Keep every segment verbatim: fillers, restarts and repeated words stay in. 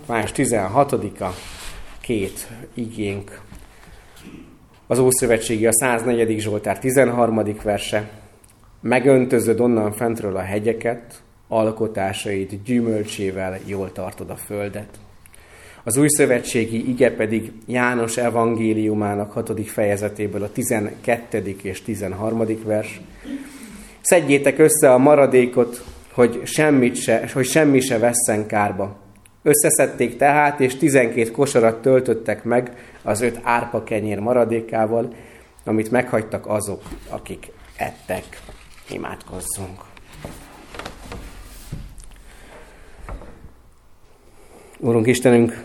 május tizenhatodika, két igénk. Az Ószövetségi a száznegyedik Zsoltár tizenharmadik verse. Megöntözöd onnan fentről a hegyeket, alkotásaid gyümölcsével jól tartod a földet. Az Újszövetségi ige pedig János evangéliumának hatodik fejezetéből a tizenkettedik és tizenharmadik vers. Szedjétek össze a maradékot, hogy, semmit se, hogy semmi se vesszen kárba. Összeszedték tehát, és tizenkét kosarat töltöttek meg az öt árpa kenyér maradékával, amit meghagytak azok, akik ettek. Imádkozzunk. Úrunk Istenünk,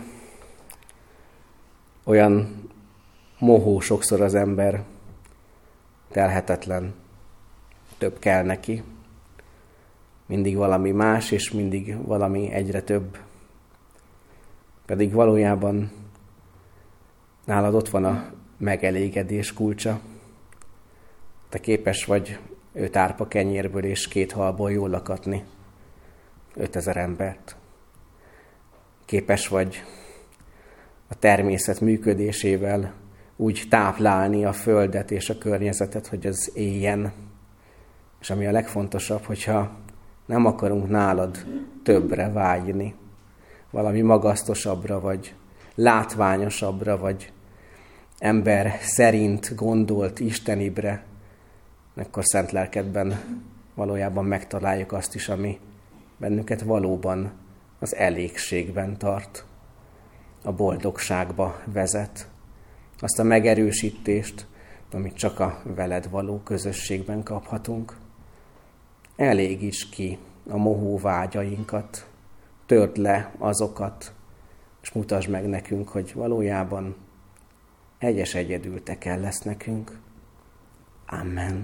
olyan mohó sokszor az ember, telhetetlen, több kell neki. Mindig valami más, és mindig valami egyre több. Pedig valójában nálad ott van a megelégedés kulcsa. Te képes vagy öt árpa kenyérből és két halból jól lakatni ötezer embert. Képes vagy a természet működésével úgy táplálni a földet és a környezetet, hogy az éljen. És ami a legfontosabb, hogyha nem akarunk nálad többre vágyni, valami magasztosabbra, vagy látványosabbra, vagy ember szerint gondolt istenibre, akkor szent lelkedben valójában megtaláljuk azt is, ami bennünket valóban az elégségben tart, a boldogságba vezet, azt a megerősítést, amit csak a veled való közösségben kaphatunk. Elégíts ki a mohó vágyainkat, törd le azokat, és mutasd meg nekünk, hogy valójában egyes egyedül te kell lesz nekünk. Amen.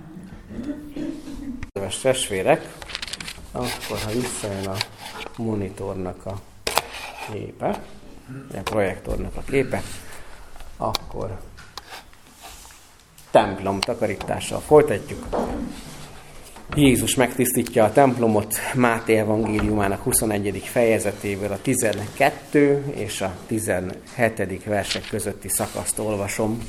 Kedves testvérek, akkor ha visszajön a monitornak a képe, a projektornak a képe, akkor templom takarítással folytatjuk. Jézus megtisztítja a templomot Máté evangéliumának huszonegyedik fejezetéből a tizenkettő és a tizenhetedik versek közötti szakaszt olvasom.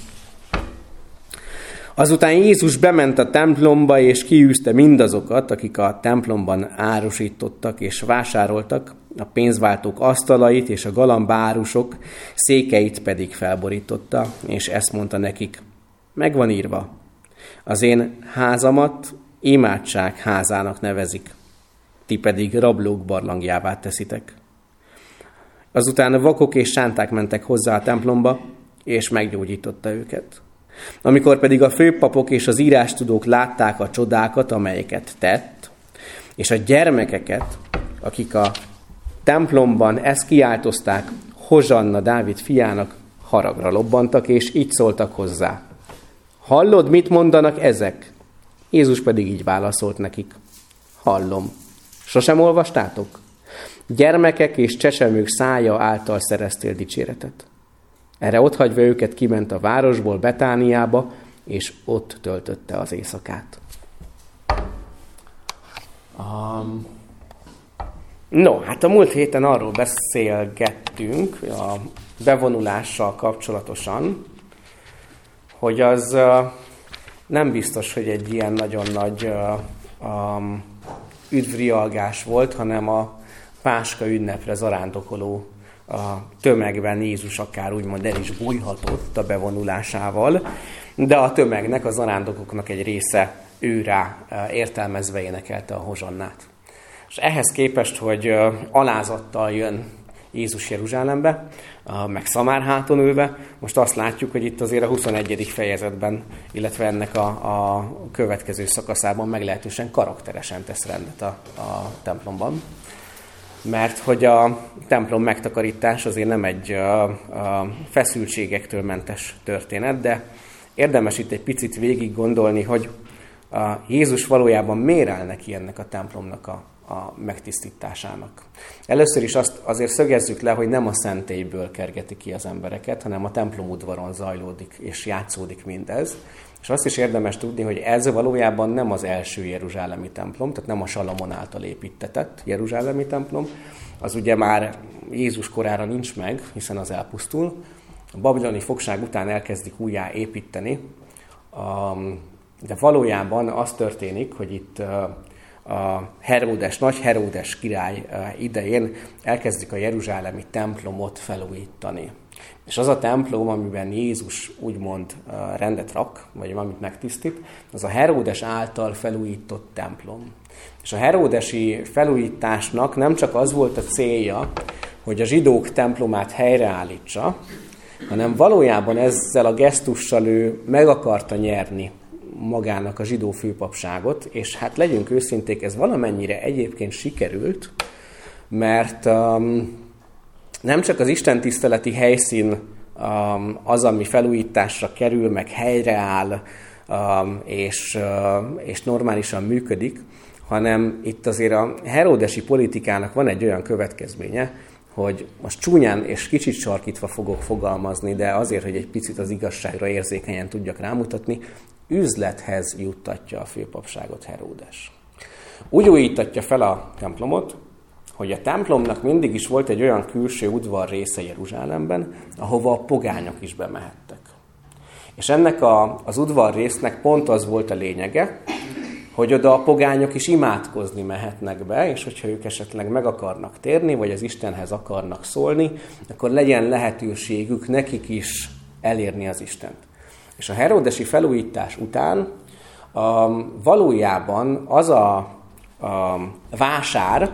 Azután Jézus bement a templomba, és kiűzte mindazokat, akik a templomban árusítottak és vásároltak, a pénzváltók asztalait és a galambárusok székeit pedig felborította, és ezt mondta nekik: megvan írva, az én házamat imádság házának nevezik, ti pedig rablók barlangjává teszitek. Azután vakok és sánták mentek hozzá a templomba, és meggyógyította őket. Amikor pedig a főpapok és az írástudók látták a csodákat, amelyeket tett, és a gyermekeket, akik a templomban ezt kiáltozták, Hozsanna Dávid fiának, haragra lobbantak, és így szóltak hozzá: hallod, mit mondanak ezek? Jézus pedig így válaszolt nekik: hallom. Sosem olvastátok? Gyermekek és csecsemők szája által szereztél dicséretet. Erre otthagyva őket kiment a városból Betániába, és ott töltötte az éjszakát. Um, no, hát a múlt héten arról beszélgettünk a bevonulással kapcsolatosan, hogy az uh, nem biztos, hogy egy ilyen nagyon nagy uh, um, üdvrialgás volt, hanem a Páska ünnepre zarándokoló a tömegben Jézus akár úgymond el is bújhatott a bevonulásával, de a tömegnek, a zarándokoknak egy része őrá értelmezve énekelte a hozsannát. És ehhez képest, hogy alázattal jön Jézus Jeruzsálembe, meg Szamárháton ülve, most azt látjuk, hogy itt azért a huszonegyedik fejezetben, illetve ennek a, a következő szakaszában meglehetősen karakteresen tesz rendet a, a templomban. Mert hogy a templom megtakarítás azért nem egy a, a feszültségektől mentes történet, de érdemes itt egy picit végig gondolni, hogy a Jézus valójában miért áll neki ennek a templomnak a, a megtisztításának. Először is azt azért szögezzük le, hogy nem a szentélyből kergeti ki az embereket, hanem a templom udvaron zajlódik és játszódik mindez. És azt is érdemes tudni, hogy ez valójában nem az első jeruzsálemi templom, tehát nem a Salamon által építtetett jeruzsálemi templom, az ugye már Jézus korára nincs meg, hiszen az elpusztul. A babiloni fogság után elkezdik újjá építeni, de valójában az történik, hogy itt a Heródes, nagy Heródes király idején elkezdik a jeruzsálemi templomot felújítani. És az a templom, amiben Jézus úgymond rendet rak, vagy amit megtisztít, az a Heródes által felújított templom. És a heródesi felújításnak nem csak az volt a célja, hogy a zsidók templomát helyreállítsa, hanem valójában ezzel a gesztussal ő meg akarta nyerni magának a zsidó főpapságot, és hát legyünk őszinték, ez valamennyire egyébként sikerült, mert um, nem csak az istentiszteleti helyszín um, az, ami felújításra kerül, meg helyreáll, um, és, uh, és normálisan működik, hanem itt azért a heródesi politikának van egy olyan következménye, hogy most csúnyán és kicsit sarkítva fogok fogalmazni, de azért, hogy egy picit az igazságra érzékenyen tudjak rámutatni, üzlethez juttatja a főpapságot Heródes. Úgy újítatja fel a templomot, hogy a templomnak mindig is volt egy olyan külső udvar része Jeruzsálemben, ahova a pogányok is bemehettek. És ennek a, az udvar résznek pont az volt a lényege, hogy oda a pogányok is imádkozni mehetnek be, és hogyha ők esetleg meg akarnak térni, vagy az Istenhez akarnak szólni, akkor legyen lehetőségük nekik is elérni az Istent. És a heródesi felújítás után um, valójában az a, a vásár,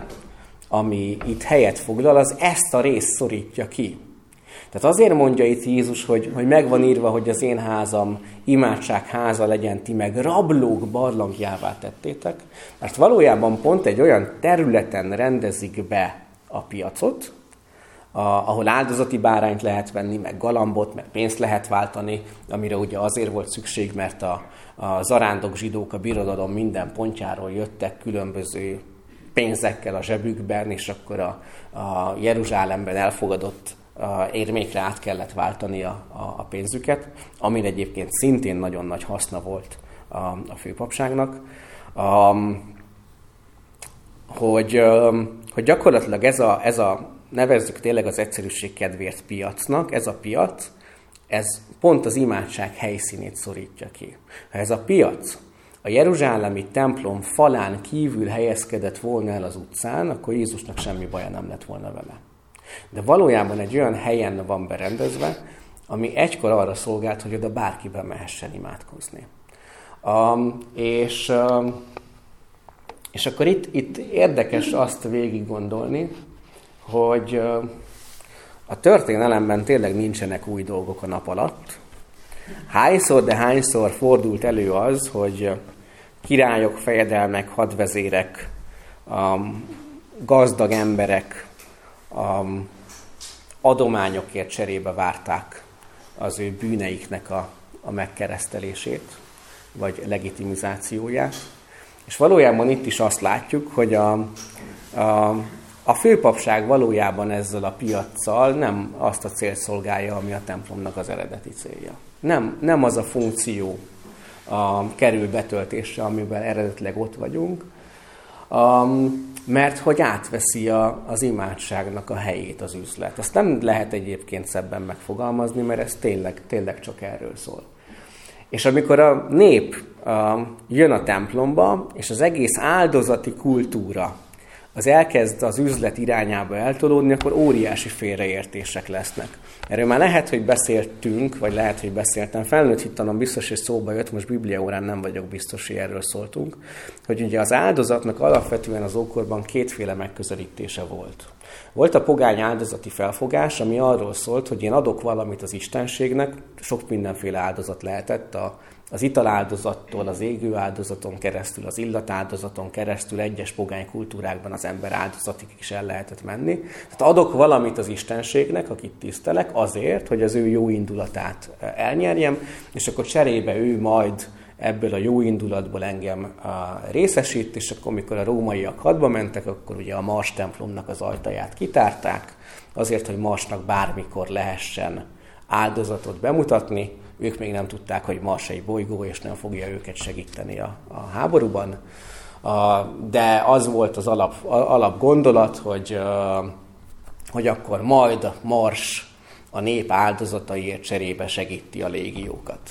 ami itt helyet foglal, az ezt a részt szorítja ki. Tehát azért mondja itt Jézus, hogy, hogy megvan írva, hogy az én házam imádság háza legyen, ti meg rablók barlangjává tettétek, mert valójában pont egy olyan területen rendezik be a piacot, a, ahol áldozati bárányt lehet venni, meg galambot, meg pénzt lehet váltani, amire ugye azért volt szükség, mert a, a zarándok zsidók a birodalom minden pontjáról jöttek különböző pénzekkel a zsebükben, és akkor a, a Jeruzsálemben elfogadott a érmékre át kellett váltani a, a, a pénzüket, amire egyébként szintén nagyon nagy haszna volt a, a főpapságnak, um, hogy, um, hogy gyakorlatilag ez a, ez a, nevezzük tényleg az egyszerűség kedvéért piacnak, ez a piac, ez pont az imádság helyszínét szorítja ki. Ha ez a piac a jeruzsálemi templom falán kívül helyezkedett volna el az utcán, akkor Jézusnak semmi baja nem lett volna vele. De valójában egy olyan helyen van berendezve, ami egykor arra szolgált, hogy oda bárki bemehessen imádkozni. Um, és, um, és akkor itt, itt érdekes azt végig gondolni, hogy uh, a történelemben tényleg nincsenek új dolgok a nap alatt. Hányszor, de hányszor fordult elő az, hogy királyok, fejedelmek, hadvezérek, um, gazdag emberek, Um, adományokért cserébe várták az ő bűneiknek a, a megkeresztelését, vagy legitimizációját. És valójában itt is azt látjuk, hogy a, a, a főpapság valójában ezzel a piaccal nem azt a célt szolgálja, ami a templomnak az eredeti célja. Nem, nem az a funkció a, kerül betöltésre, amiben eredetileg ott vagyunk, Um, mert hogy átveszi a, az imádságnak a helyét az üzlet. Ezt nem lehet egyébként szebben megfogalmazni, mert ez tényleg, tényleg csak erről szól. És amikor a nép um, jön a templomba, és az egész áldozati kultúra az elkezd az üzlet irányába eltolódni, akkor óriási félreértések lesznek. Erről már lehet, hogy beszéltünk, vagy lehet, hogy beszéltem. Felnőtt hittanom biztos, hogy szóba jött, most bibliaórán nem vagyok biztos, hogy erről szóltunk, hogy ugye az áldozatnak alapvetően az ókorban kétféle megközelítése volt. Volt a pogány áldozati felfogás, ami arról szólt, hogy én adok valamit az istenségnek, sok mindenféle áldozat lehetett, a az italáldozattól, az égő áldozaton keresztül, az illatáldozaton keresztül egyes pogány kultúrákban az ember áldozatig is el lehetett menni. Tehát adok valamit az istenségnek, akit tisztelek, azért, hogy az ő jó indulatát elnyerjem, és akkor cserébe ő majd ebből a jó indulatból engem részesít, és akkor, amikor a rómaiak hadba mentek, akkor ugye a Mars templomnak az ajtaját kitárták, azért, hogy Marsnak bármikor lehessen áldozatot bemutatni. Ők még nem tudták, hogy Mars egy bolygó, és nem fogja őket segíteni a, a háborúban. de az volt az alap, alap gondolat, hogy, hogy akkor majd Mars a nép áldozataiért cserébe segíti a légiókat.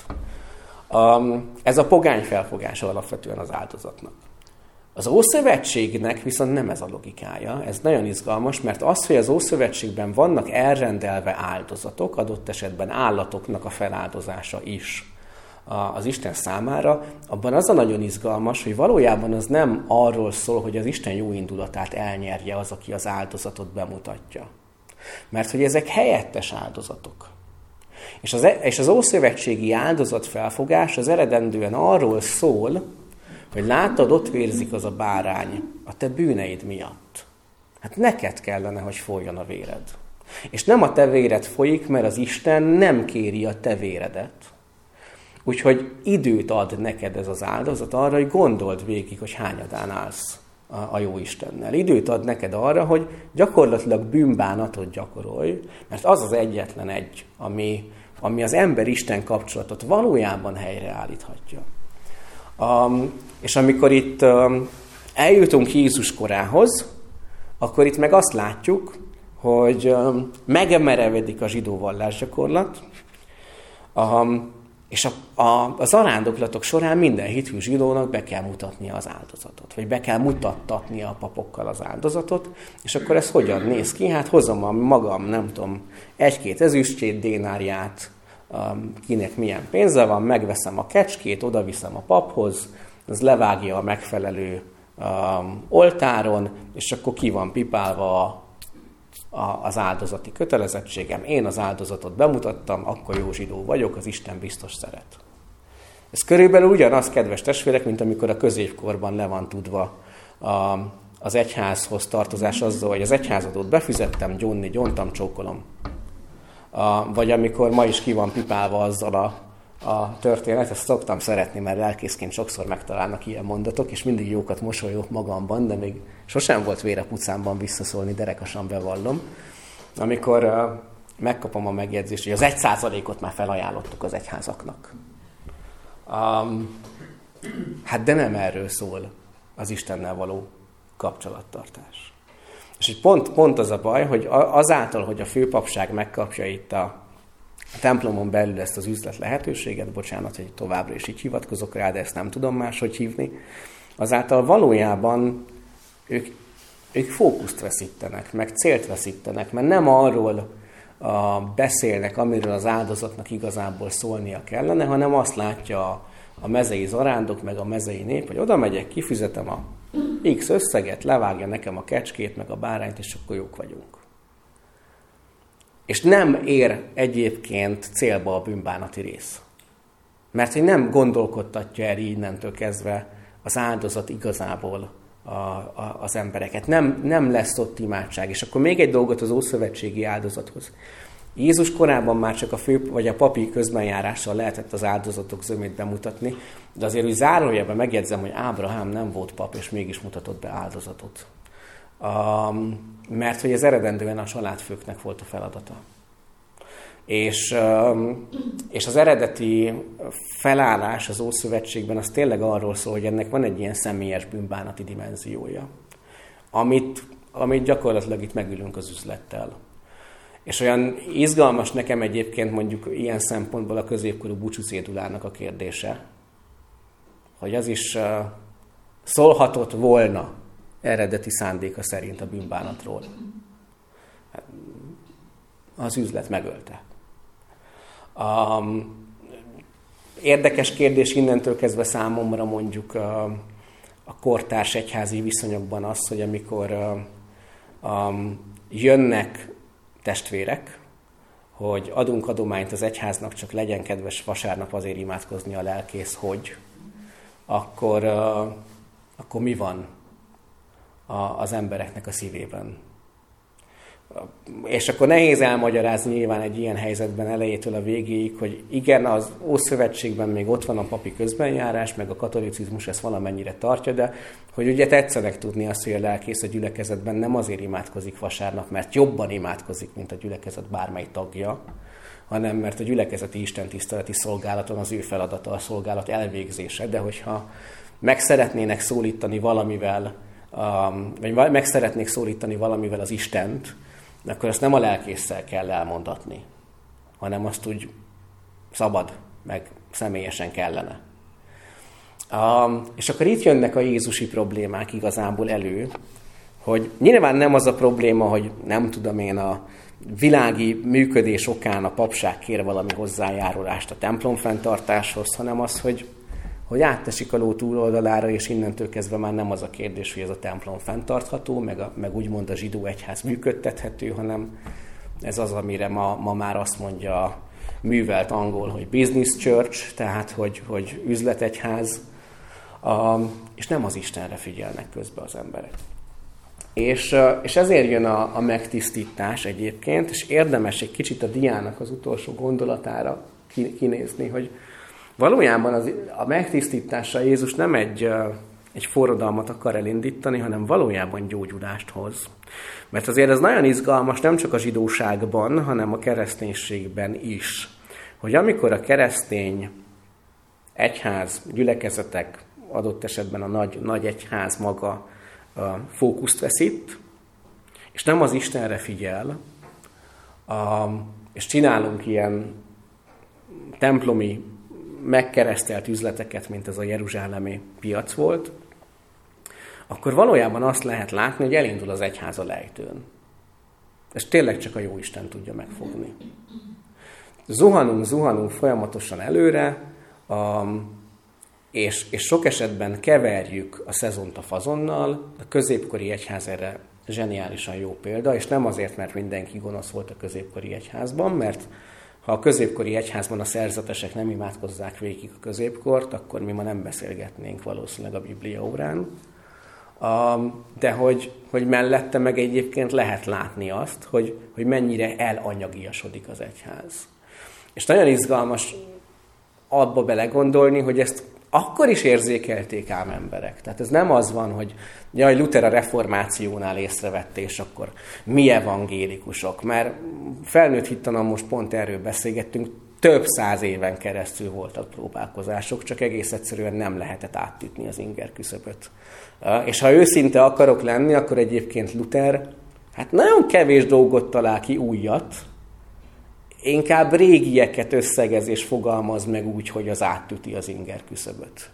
Ez a pogány felfogása alapvetően az áldozatnak. Az Ószövetségnek viszont nem ez a logikája, ez nagyon izgalmas, mert az, hogy az Ószövetségben vannak elrendelve áldozatok, adott esetben állatoknak a feláldozása is az Isten számára, abban az a nagyon izgalmas, hogy valójában az nem arról szól, hogy az Isten jó indulatát elnyerje az, aki az áldozatot bemutatja. Mert hogy ezek helyettes áldozatok. És az, és az ószövetségi áldozatfelfogás az eredendően arról szól, hogy látod, ott vérzik az a bárány a te bűneid miatt. Hát neked kellene, hogy folyjon a véred. És nem a te véred folyik, mert az Isten nem kéri a te véredet. Úgyhogy időt ad neked ez az áldozat arra, hogy gondold végig, hogy hányadán állsz a, a jó Istennel. Időt ad neked arra, hogy gyakorlatilag bűnbánatot gyakorolj, mert az az egyetlen egy, ami, ami az ember-Isten kapcsolatot valójában helyreállíthatja. Um, és amikor itt um, eljutunk Jézus korához, akkor itt meg azt látjuk, hogy um, megemerevedik a zsidó vallásgyakorlat, um, és a, a, a zarándoklatok során minden hithű zsidónak be kell mutatnia az áldozatot, vagy be kell mutattatnia a papokkal az áldozatot, és akkor ez hogyan néz ki? Hát hozom a magam, nem tudom, egy-két ezüstjét, dénárját, kinek milyen pénze van, megveszem a kecskét, odaviszem a paphoz, az levágja a megfelelő um, oltáron, és akkor ki van pipálva a, a, az áldozati kötelezettségem. Én az áldozatot bemutattam, akkor jó zsidó vagyok, az Isten biztos szeret. Ez körülbelül ugyanaz, kedves testvérek, mint amikor a középkorban le van tudva a, az egyházhoz tartozás azzal, hogy az egyházadót befizettem, gyónni, gyóntam, csókolom. A, vagy amikor ma is ki van pipálva azzal a, a történet, ezt szoktam szeretni, mert lelkészként sokszor megtalálnak ilyen mondatok, és mindig jókat mosolyogok magamban, de még sosem volt vére pucámban visszaszólni, derekasan bevallom. Amikor uh, megkapom a megjegyzést, hogy az egy százalékot már felajánlottuk az egyházaknak. Um, hát de nem erről szól az Istennel való kapcsolattartás. És így pont, pont az a baj, hogy azáltal, hogy a főpapság megkapja itt a templomon belül ezt az üzlet lehetőséget, bocsánat, hogy továbbra is így hivatkozok rá, de ezt nem tudom máshogy hívni, azáltal valójában ők, ők fókuszt veszítenek, meg célt veszítenek, mert nem arról a, beszélnek, amiről az áldozatnak igazából szólnia kellene, hanem azt látja a, a mezei zarándok, meg a mezei nép, hogy oda megyek, kifizetem a X összeget, levágja nekem a kecskét, meg a bárányt, és akkor jók vagyunk. És nem ér egyébként célba a bűnbánati rész. Mert hogy nem gondolkodtatja el innentől kezdve az áldozat igazából a, a, az embereket. Nem, nem lesz ott imádság. És akkor még egy dolgot az ószövetségi áldozathoz. Jézus korában már csak a fő vagy a papi közbenjárással lehetett az áldozatok zömét bemutatni, de azért úgy zárójelben megjegyzem, hogy Ábrahám nem volt pap, és mégis mutatott be áldozatot. Um, mert hogy ez eredendően a családfőknek volt a feladata. És, um, és az eredeti felállás az Ószövetségben az tényleg arról szól, hogy ennek van egy ilyen személyes bűnbánati dimenziója, amit, amit gyakorlatilag itt megülünk az üzlettel. És olyan izgalmas nekem egyébként mondjuk ilyen szempontból a középkorú búcsúcédulának a kérdése, hogy az is uh, szólhatott volna eredeti szándéka szerint a bűnbánatról. Az üzlet megölte. Um, érdekes kérdés innentől kezdve számomra mondjuk uh, a kortárs egyházi viszonyokban az, hogy amikor uh, um, jönnek testvérek, hogy adunk adományt az egyháznak, csak legyen kedves vasárnap azért imádkozni a lelkész, hogy akkor, uh, akkor mi van a, az embereknek a szívében? És akkor nehéz elmagyarázni nyilván egy ilyen helyzetben elejétől a végéig, hogy igen, az Ószövetségben még ott van a papi közbenjárás, meg a katolicizmus ezt valamennyire tartja, de hogy ugye tetszenek tudni azt, hogy a lelkész a gyülekezetben nem azért imádkozik vasárnap, mert jobban imádkozik, mint a gyülekezet bármely tagja, hanem mert a gyülekezeti istentiszteleti szolgálaton az ő feladata a szolgálat elvégzése, de hogyha meg szeretnének szólítani valamivel, vagy meg szeretnék szólítani valamivel az Istent, akkor azt nem a lelkésszel kell elmondatni, hanem azt úgy szabad, meg személyesen kellene. Um, és akkor itt jönnek a jézusi problémák igazából elő, hogy nyilván nem az a probléma, hogy nem tudom én a világi működés okán a papság kér valami hozzájárulást a templom fenntartáshoz, hanem az, hogy, hogy áttesik a ló túloldalára, és innentől kezdve már nem az a kérdés, hogy ez a templom fenntartható, meg, a, meg úgymond a zsidó egyház működtethető, hanem ez az, amire ma, ma már azt mondja a művelt angol, hogy business church, tehát hogy, hogy üzletegyház, um, és nem az Istenre figyelnek közben az emberek. És, és ezért jön a, a megtisztítás egyébként, és érdemes egy kicsit a diának az utolsó gondolatára kinézni, hogy valójában az, a megtisztítással Jézus nem egy, egy forradalmat akar elindítani, hanem valójában gyógyulást hoz. Mert azért ez nagyon izgalmas nem csak a zsidóságban, hanem a kereszténységben is. Hogy amikor a keresztény egyház, gyülekezetek, adott esetben a nagy, nagy egyház maga a fókuszt veszít, és nem az Istenre figyel, a, és csinálunk ilyen templomi, megkeresztelt üzleteket, mint ez a jeruzsálemi piac volt, akkor valójában azt lehet látni, hogy elindul az egyház a lejtőn. És tényleg csak a jó Isten tudja megfogni. Zuhanunk, zuhanunk folyamatosan előre, a, és, és sok esetben keverjük a szezont a fazonnal. A középkori egyház erre zseniálisan jó példa, és nem azért, mert mindenki gonosz volt a középkori egyházban, mert ha a középkori egyházban a szerzetesek nem imádkozzák végig a középkort, akkor mi ma nem beszélgetnénk valószínűleg a Biblia órán. De hogy, hogy mellette meg egyébként lehet látni azt, hogy, hogy mennyire elanyagiasodik az egyház. És nagyon izgalmas abba belegondolni, hogy ezt akkor is érzékelték ám emberek. Tehát ez nem az van, hogy jaj, Luther a reformációnál észrevette, és akkor mi evangélikusok. Mert felnőtt hittanon most pont erről beszélgettünk, több száz éven keresztül voltak próbálkozások, csak egész egyszerűen nem lehetett átütni az inger küszöböt. És ha őszinte akarok lenni, akkor egyébként Luther hát nagyon kevés dolgot talál ki újat, inkább régieket összegez és fogalmaz meg úgy, hogy az átüti az inger küszöböt.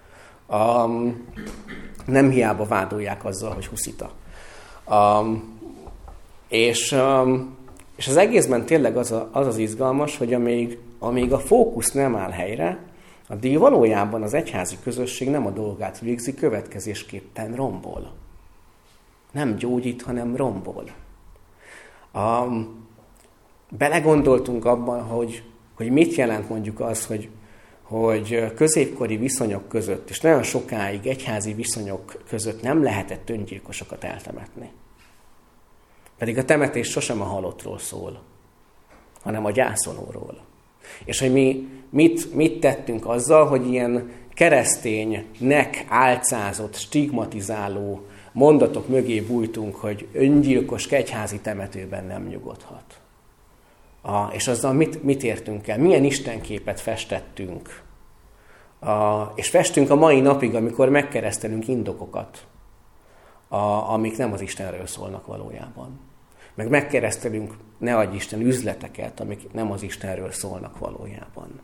Um, nem hiába vádolják azzal, hogy huszita. Um, és, um, és az egészben tényleg az, a, az az izgalmas, hogy amíg, amíg a fókusz nem áll helyre, addig valójában az egyházi közösség nem a dolgát végzi, következésképpen rombol. Nem gyógyít, hanem rombol. Um, Belegondoltunk abban, hogy, hogy mit jelent mondjuk az, hogy, hogy középkori viszonyok között, és nagyon sokáig egyházi viszonyok között nem lehetett öngyilkosokat eltemetni. Pedig a temetés sosem a halottról szól, hanem a gyászolóról. És hogy mi mit, mit tettünk azzal, hogy ilyen kereszténynek álcázott, stigmatizáló mondatok mögé bújtunk, hogy öngyilkos egyházi temetőben nem nyugodhat. A, és azzal mit, mit értünk el? Milyen istenképet festettünk? A, és festünk a mai napig, amikor megkeresztelünk indokokat, a, amik nem az Istenről szólnak valójában. Meg megkeresztelünk, ne adj Isten, üzleteket, amik nem az Istenről szólnak valójában.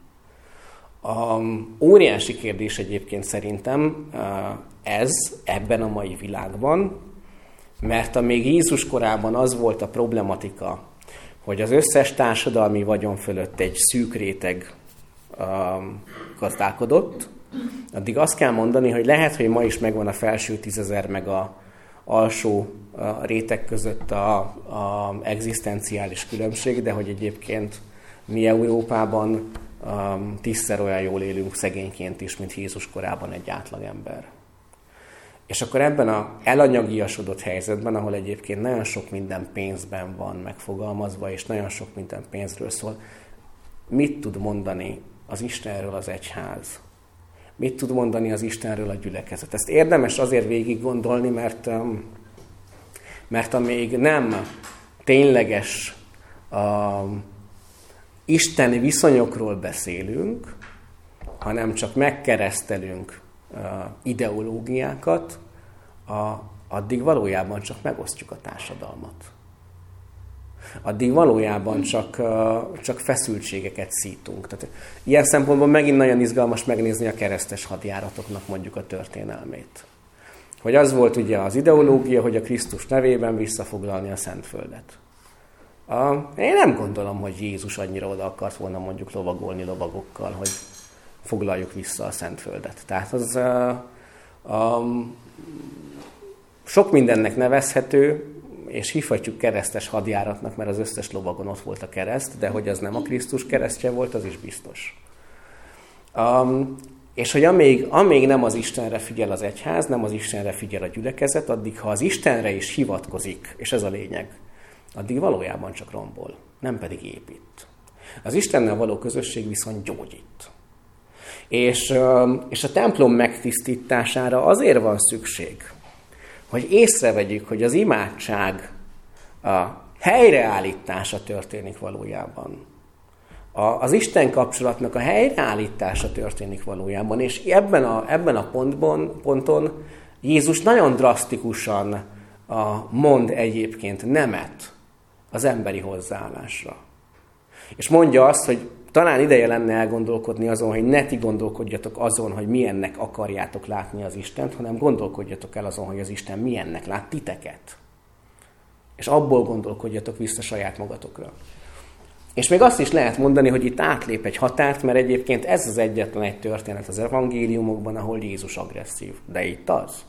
A, óriási kérdés egyébként szerintem ez ebben a mai világban, mert amíg Jézus korában az volt a problematika, hogy az összes társadalmi vagyon fölött egy szűk réteg um, gazdálkodott, addig azt kell mondani, hogy lehet, hogy ma is megvan a felső tízezer meg a alsó a réteg között a, a egzisztenciális különbség, de hogy egyébként mi Európában um, tízszer olyan jól élünk szegényként is, mint Jézus korában egy átlagember. És akkor ebben az elanyagiasodott helyzetben, ahol egyébként nagyon sok minden pénzben van megfogalmazva, és nagyon sok minden pénzről szól, mit tud mondani az Istenről az egyház? Mit tud mondani az Istenről a gyülekezet? Ezt érdemes azért végig gondolni, mert, mert amíg nem tényleges uh, isteni viszonyokról beszélünk, hanem csak megkeresztelünk uh, ideológiákat, a, addig valójában csak megosztjuk a társadalmat. Addig valójában csak, uh, csak feszültségeket szítunk. Tehát ilyen szempontból megint nagyon izgalmas megnézni a keresztes hadjáratoknak mondjuk a történelmét. Hogy az volt ugye az ideológia, hogy a Krisztus nevében visszafoglalni a Szentföldet. Uh, én nem gondolom, hogy Jézus annyira oda akart volna mondjuk lovagolni lovagokkal, hogy foglaljuk vissza a Szentföldet. Tehát az uh, um, sok mindennek nevezhető, és hívhatjuk keresztes hadjáratnak, mert az összes lovagon ott volt a kereszt, de hogy az nem a Krisztus keresztje volt, az is biztos. Um, és hogy amíg, amíg nem az Istenre figyel az egyház, nem az Istenre figyel a gyülekezet, addig, ha az Istenre is hivatkozik, és ez a lényeg, addig valójában csak rombol, nem pedig épít. Az Istennel való közösség viszont gyógyít. És, és a templom megtisztítására azért van szükség, hogy észrevegyük, hogy az imádság a helyreállítása történik valójában. A, az Isten kapcsolatnak a helyreállítása történik valójában, és ebben a, ebben a pontban, ponton Jézus nagyon drasztikusan a, mond egyébként nemet az emberi hozzáállásra. És mondja azt, hogy talán ideje lenne elgondolkodni azon, hogy ne ti gondolkodjatok azon, hogy milyennek akarjátok látni az Istent, hanem gondolkodjatok el azon, hogy az Isten milyennek lát titeket. És abból gondolkodjatok vissza saját magatokra. És még azt is lehet mondani, hogy itt átlép egy határt, mert egyébként ez az egyetlen egy történet az evangéliumokban, ahol Jézus agresszív. De itt az.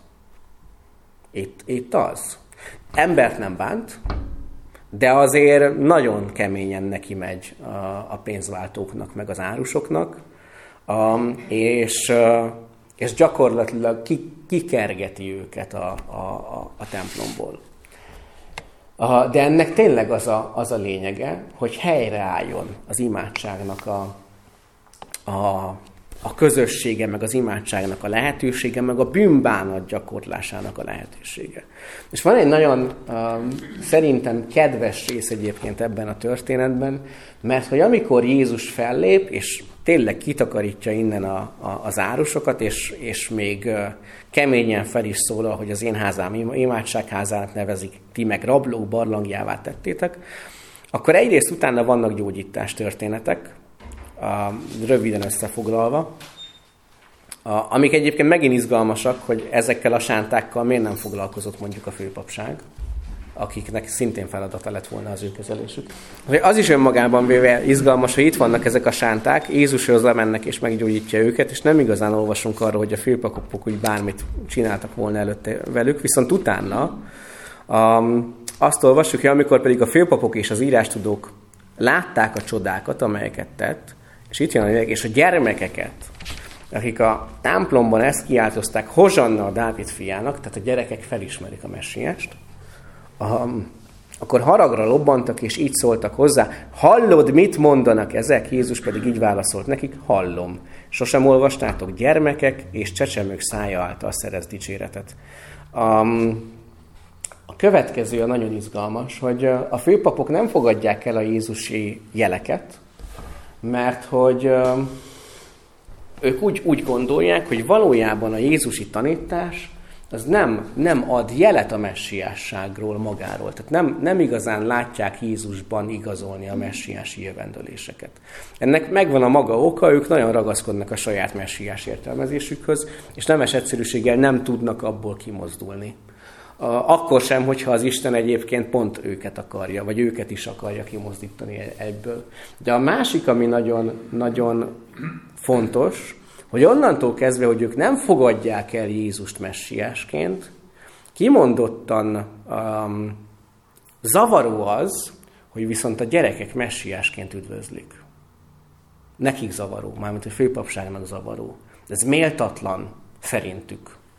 Itt, itt az. Embert nem bánt, de azért nagyon keményen neki megy a, a pénzváltóknak, meg az árusoknak, um, és, uh, és gyakorlatilag ki, kikergeti őket a, a, a, a templomból. Uh, de ennek tényleg az a, az a lényege, hogy helyreálljon az imádságnak a, a, a közössége, meg az imádságnak a lehetősége, meg a bűnbánat gyakorlásának a lehetősége. És van egy nagyon um, szerintem kedves rész egyébként ebben a történetben, mert hogy amikor Jézus fellép, és tényleg kitakarítja innen a, a, az árusokat, és, és még uh, keményen fel is szólal, hogy az én házám imádságházának nevezik, ti meg rablók barlangjává tettétek, akkor egyrészt utána vannak gyógyítás történetek, Uh, röviden összefoglalva, uh, amik egyébként megint izgalmasak, hogy ezekkel a sántákkal miért nem foglalkozott mondjuk a főpapság, akiknek szintén feladata lett volna az ő kezelésük. Az is önmagában véve izgalmas, hogy itt vannak ezek a sánták, Jézushoz lemennek és meggyógyítja őket, és nem igazán olvasunk arról, hogy a főpapok úgy bármit csináltak volna előtte velük, viszont utána um, azt olvassuk, hogy amikor pedig a főpapok és az írástudók látták a csodákat, amelyeket tett, és itt jön a lényeg, és a gyermekeket, akik a templomban ezt kiáltozták Hozsanna a Dávid fiának, tehát a gyerekek felismerik a messiást, akkor haragra lobbantak, és így szóltak hozzá, hallod, mit mondanak ezek? Jézus pedig így válaszolt nekik, hallom. Sosem olvastátok, gyermekek és csecsemők szája által szerez dicséretet. Um, a következő a nagyon izgalmas, hogy a főpapok nem fogadják el a jézusi jeleket, mert hogy ők úgy, úgy gondolják, hogy valójában a jézusi tanítás az nem, nem ad jelet a messiásságról magáról. Tehát nem, nem igazán látják Jézusban igazolni a messiási jövendőléseket. Ennek megvan a maga oka, ők nagyon ragaszkodnak a saját messiás értelmezésükhöz, és nemes egyszerűséggel nem tudnak abból kimozdulni. Akkor sem, hogyha az Isten egyébként pont őket akarja, vagy őket is akarja kimozdítani egyből. De a másik, ami nagyon, nagyon fontos, hogy onnantól kezdve, hogy ők nem fogadják el Jézust messiásként, kimondottan um, zavaró az, hogy viszont a gyerekek messiásként üdvözlik. Nekik zavaró, mármint a főpapságnak zavaró. Ez méltatlan szerintük.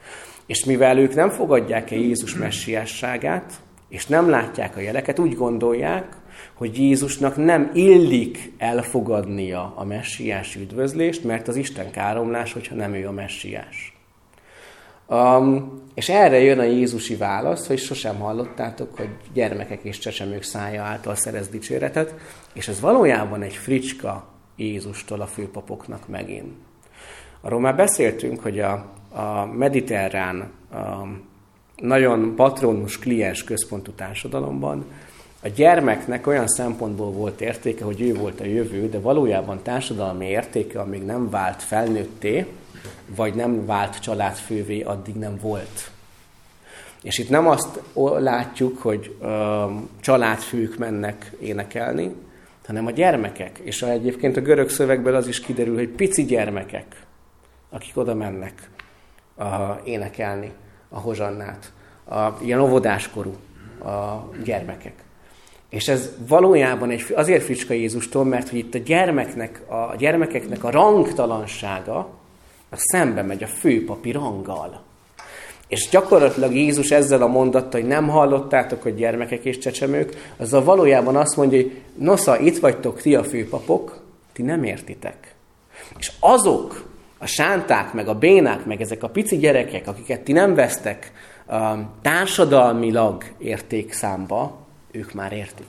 És mivel ők nem fogadják el Jézus messiásságát, és nem látják a jeleket, úgy gondolják, hogy Jézusnak nem illik elfogadnia a messiás üdvözlést, mert az Isten káromlás, hogyha nem ő a messiás. Um, és erre jön a jézusi válasz, hogy sosem hallottátok, hogy gyermekek és csecsemők szája által szerez dicséretet, és ez valójában egy fricska Jézustól a főpapoknak megint. Arról már beszéltünk, hogy a, a mediterrán, a nagyon patronus-kliens központú társadalomban a gyermeknek olyan szempontból volt értéke, hogy ő volt a jövő, de valójában társadalmi értéke, amíg nem vált felnőtté, vagy nem vált családfővé, addig nem volt. És itt nem azt látjuk, hogy ö, családfők mennek énekelni, hanem a gyermekek. És egyébként a görög szövegből az is kiderül, hogy pici gyermekek, akik oda mennek ö, énekelni a hozsannát. A, ilyen óvodáskorú a gyermekek. És ez valójában egy, azért fricska Jézustól, mert hogy itt a gyermeknek, a gyermekeknek a rangtalansága az szembe megy a főpapi ranggal. És gyakorlatilag Jézus ezzel a mondattal, hogy nem hallottátok, hogy gyermekek és csecsemők, azzal valójában azt mondja, hogy nosza, itt vagytok ti a főpapok, ti nem értitek. És azok a sánták, meg a bénák, meg ezek a pici gyerekek, akiket ti nem vesztek um, társadalmilag értékszámba, ők már értik.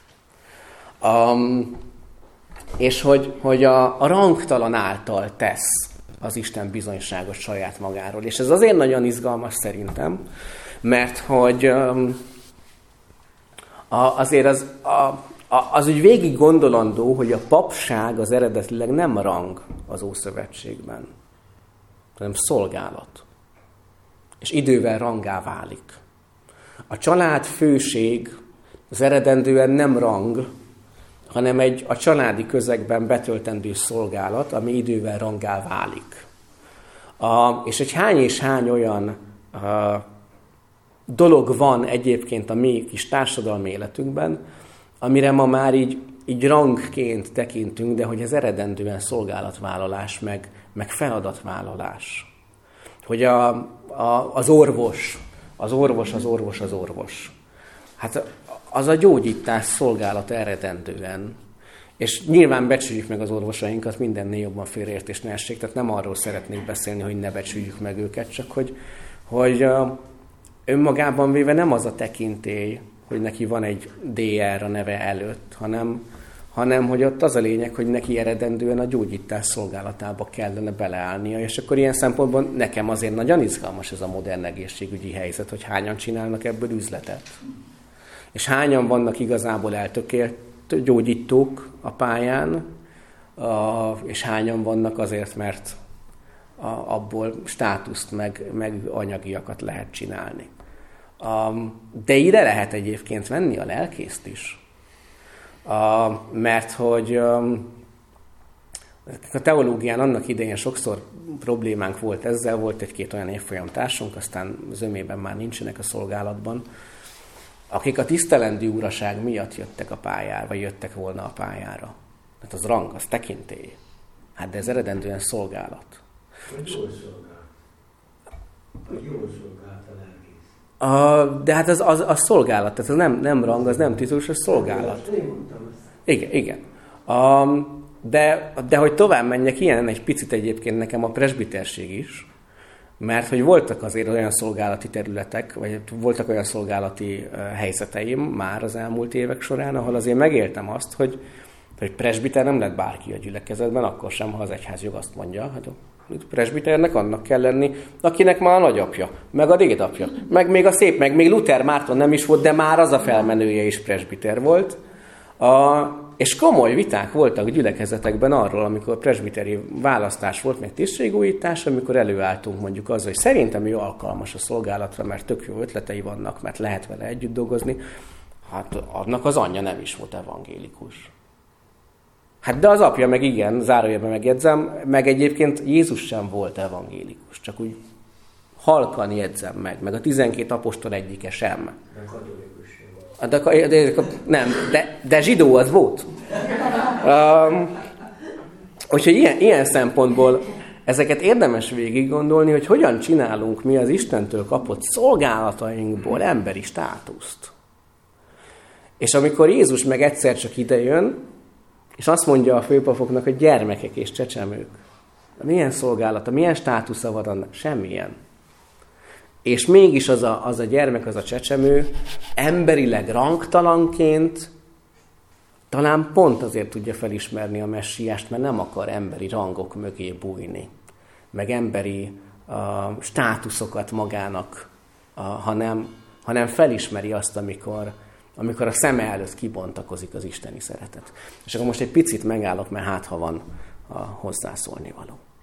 Um, és hogy, hogy a, a rangtalan által tesz az Isten bizonyságot saját magáról. És ez azért nagyon izgalmas szerintem, mert hogy um, a, azért az, a, a, az úgy végig gondolandó, hogy a papság az eredetileg nem rang az Ószövetségben, hanem szolgálat. És idővel rangá válik. A családfőség az eredendően nem rang, hanem egy a családi közegben betöltendő szolgálat, ami idővel rangá válik. A, és egy hány és hány olyan a, dolog van egyébként a mi kis társadalmi életünkben, amire ma már így, így rangként tekintünk, de hogy ez eredendően szolgálatvállalás, meg, meg feladatvállalás. Hogy a, a, az orvos, az orvos, az orvos, az orvos. Hát az a gyógyítás szolgálat eredendően. És nyilván becsüljük meg az orvosainkat, mindennél jobban félreértés ne essék, tehát nem arról szeretnék beszélni, hogy ne becsüljük meg őket, csak hogy, hogy önmagában véve nem az a tekintély, hogy neki van egy dé er a neve előtt, hanem, hanem hogy ott az a lényeg, hogy neki eredendően a gyógyítás szolgálatába kellene beleállnia, és akkor ilyen szempontból nekem azért nagyon izgalmas ez a modern egészségügyi helyzet, hogy hányan csinálnak ebből üzletet. És hányan vannak igazából eltökélt gyógyítók a pályán, és hányan vannak azért, mert abból státuszt meg, meg anyagiakat lehet csinálni. De ide lehet egyébként venni a lelkészt is. Mert hogy a teológián annak idején sokszor problémánk volt ezzel, volt egy-két olyan évfolyam társunk, aztán zömében már nincsenek a szolgálatban, akik a tisztelendő uraság miatt jöttek a pályára, vagy jöttek volna a pályára. Hát az rang, az tekintély. Hát de ez eredendően szolgálat. Hogy jól szolgál? Hogy jól szolgált a lelkész? A, de hát az, az, az szolgálat, tehát az nem, nem rang, az nem titul, az szolgálat. Én mondtam ezt. Igen, igen. A, de, de hogy tovább menjek, ilyen egy picit egyébként nekem a presbiterség is, mert hogy voltak azért olyan szolgálati területek, vagy voltak olyan szolgálati helyzeteim már az elmúlt évek során, ahol azért megéltem azt, hogy, hogy presbiter nem lett bárki a gyülekezetben, akkor sem, ha az egyházjog azt mondja. Hát a presbiternek annak kell lenni, akinek már a nagyapja, meg a dédapja, meg még a szép, meg még Luther Márton nem is volt, de már az a felmenője is presbiter volt. A, és komoly viták voltak gyülekezetekben arról, amikor presbiteri választás volt, meg tisztségújítás, amikor előálltunk mondjuk azzal, hogy szerintem ő alkalmas a szolgálatra, mert tök jó ötletei vannak, mert lehet vele együtt dolgozni. Hát annak az anyja nem is volt evangélikus. Hát de az apja meg igen, zárójelben megjegyzem, meg egyébként Jézus sem volt evangélikus, csak úgy halkan jegyzem meg, meg a tizenkét apostol egyike sem. De, de, de, nem, de, de zsidó az volt. Um, úgyhogy ilyen, ilyen szempontból ezeket érdemes végig gondolni, hogy hogyan csinálunk mi az Istentől kapott szolgálatainkból emberi státuszt. És amikor Jézus meg egyszer csak idejön, és azt mondja a főpapoknak, hogy gyermekek és csecsemők, milyen szolgálata, milyen státusza van annak? Semmilyen. És mégis az a, az a gyermek, az a csecsemő emberileg rangtalanként talán pont azért tudja felismerni a messiást, mert nem akar emberi rangok mögé bújni, meg emberi uh, státuszokat magának, uh, hanem, hanem felismeri azt, amikor, amikor a szeme előtt kibontakozik az isteni szeretet. És akkor most egy picit megállok, mert hát ha van uh, hozzászólni való.